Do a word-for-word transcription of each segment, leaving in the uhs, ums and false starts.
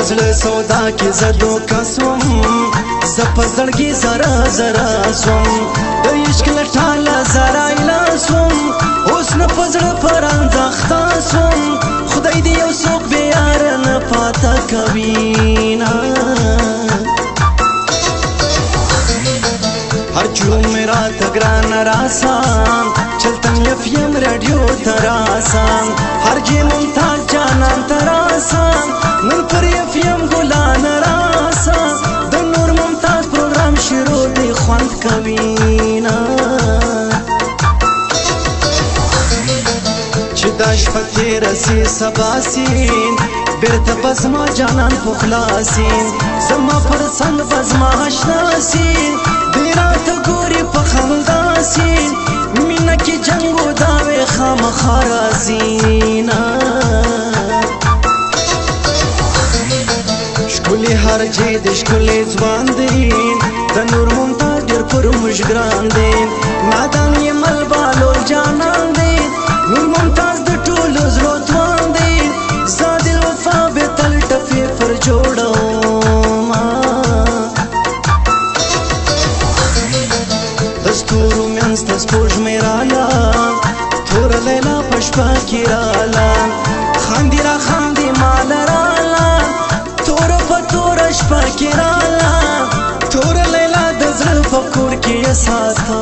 دزل سودا کی زدو کسوم زپ زړګي زرا زرا سوم د عشق لټاله زرا لاسوم اوس نه پزړه پرانځختا سوم خدای دې یو څوک به یار نه پاتا کوي نا हर चूम मेरा तगरान रासान चलतन यफयम रेडियो तरासान हर जे मुमताज जानान तरासान नन पर यफयम गुलान रासान द नूर मुमताज प्रोग्राम शुरू दी ख्वांत कवीना चिदाश फतेर सी सबासीन बेरता बजमा जानान पुखलासीन जमा पर संग बजमा हशनासीन बेरा तो गोरी पखंदासीन मीना की जंगो दावे खाम खाराजीना शकुली हर जेद शकुली जवान दीन तनूर मुमताज डर पर मुशगरान दीन नादान ये मलबालो जानान दीन नूर मुमताज द टूल जरोतवान दीन ज़ादिल वफा बेतल टफे पर जोड़ो दस्तूरु में दस्तूर मेरा ला थोड़ा लैला पशपा किराला खांदिरा खांदी मालराला थोड़ा पतोरा शपा किराला थोड़ा लैला दजल पकुर की साथा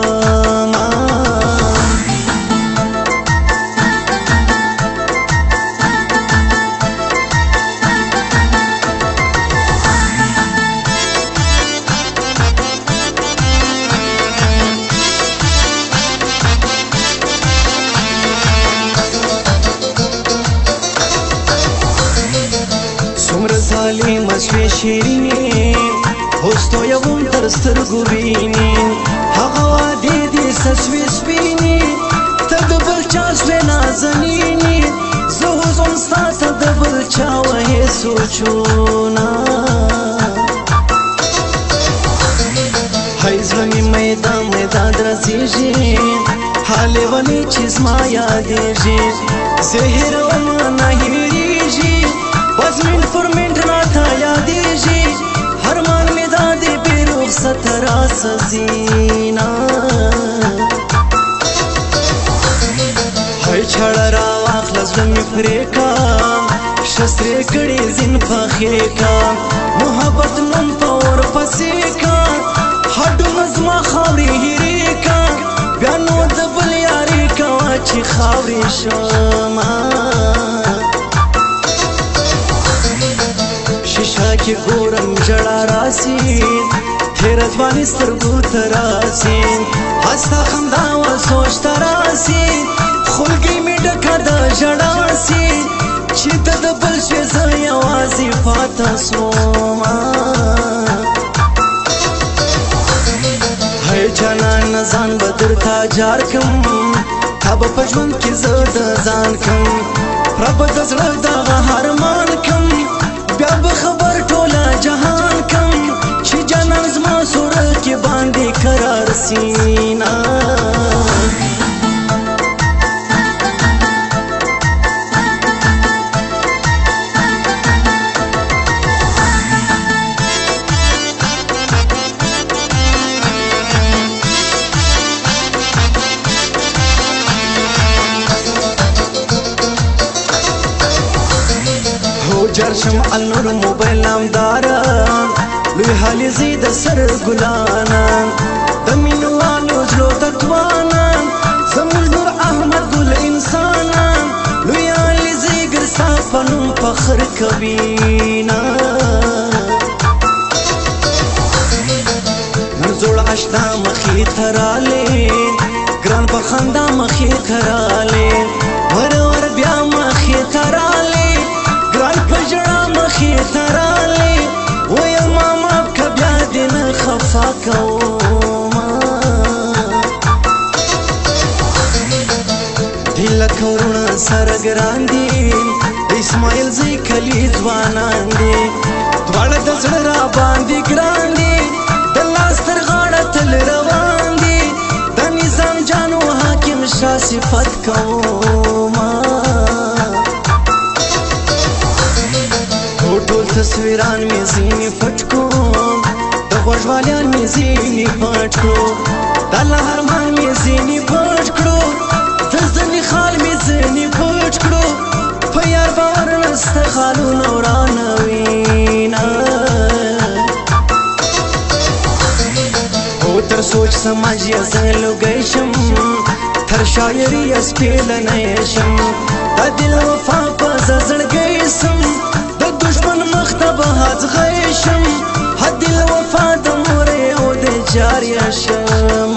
साली मशवे शिरीन होस्तो यवम तरस्तर गुबीनीन हवा दे दे ससवे स्पीनी तदबल चासवे नाजनीनी ज़ोज़ों सा तदबल चावे सोचूना हाइज़वनी मैदान मैदान रसीजी हाले वनी चीज़ माया देजी ज़हर वमा नहीरीजी बस मिनट फॉर मिनट ना था यादी जी हर मान में दादे बेरुख सतरा सजीना हाय छड़ा आखलस में फ्रेका शस्त्रे कड़ी जिन फखे का मोहब्बत नम पौर पसे का हड्डू नज़मा खावरी हिरे का बयानो दबल यारी का वाची खावरी शमा की गोरम जड़ा रासीन थेरत वाली सरगू तरासीन हंसता खंदा व सोचता रासीन खुलगी में डका दा जड़ासीन चित दबल से ज़यावाज़ी फाता सोमा है जाना नजान बदर था जार कम तब पजवन की ज़द जान कम रब दज़ड़ दा हर मान कम ब्याब खबर टोला जहान कम छि जाना ज़मा सुर के बांधे करार सीना जरशम अलनूर मोबाइल नामदारा लुई हाली जीद सर गुलाना दमीनु आलो जलो तत्वाना जमुल अहमद गुल इंसाना लुई हाली जीगर साफनु फखर कबीना नजोड़ अशना मखी थराले ग्रान पखंदा मखी थराले वर वर ब्या मखी थराले पजड़ा मखी तराले वो या मामा कब्या दिन खफा कौमा दिल करुणा सरगरांदीन इस्माइल जी खली जवानांदी द्वाड़ दजरा बांदी ग्रांदी दलास्तर गाड़ा तल रवांदी दनिज़ाम जानो हाकिम शाह सिफत कौमा تصویران می زینی پټ کړو د خوږوالیان می زینی پټ کړو د الله ارمان می زینی پټ کړو د ځنې خال می زینی پټ کړو په یار باور نسته خالونه ورانه وینا او تر سوچ سماج یې زه لوګی شم تر شاعري یې سپېلنی شم د دل وفا په زړګی سم د دشمن مخ ته به هځغی شم د دل وفا د مورې او د جاریه شم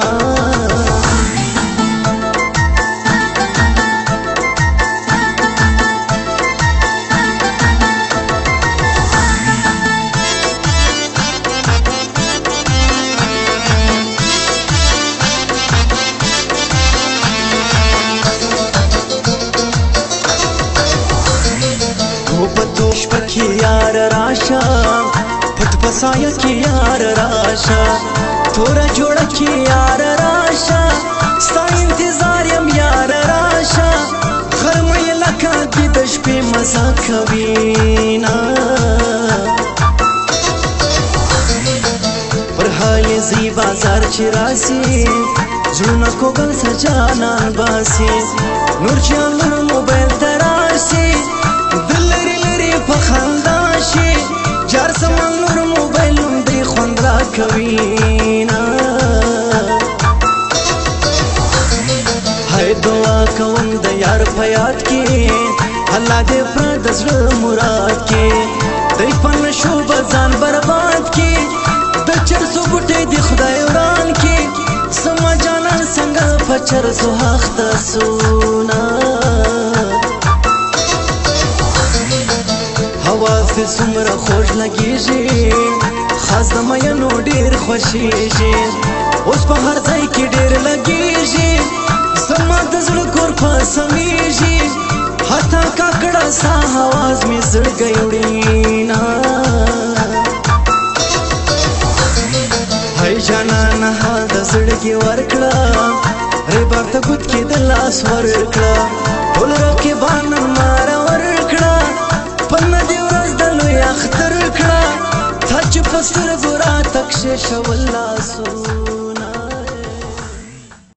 پکی یار راشا پټ پسایا کی یار راشا تورا جوړه کی یار راشا ستا انتظار یم یار راشا غرمې لکه د شپې مزه کوینا پر حال زی بازار چې راسي زړونه کوګل سجانان باسي نور جان موبایل تراسي په خندا شي جار سمن نور موبایل دی خوند را کوینا هاي دعا کوم د یار په یاد کې الله دې پر د زړه مراد کې دای په نشو بزان برباد کې د چرسو بوټي دی خدای وران کې سما جانان څنګه په چرسو هخت سونا واسه سمره خوش لګیږي خاص د مینو ډیر خوشیږي اوس په هر ځای کې ډیر لګیږي زما د زړه کور په سمېږي حتی کاکړه سا आवाज می زړګی وړینا هاي جانان ها د زړګي ورکړه ریبار ته ګوت کې د لاس ورکړه ټول رقیبان مار ورکړه پنه دی ورځ د لوی اختر کړه تا چې په سترګو را تک شې شول لاسو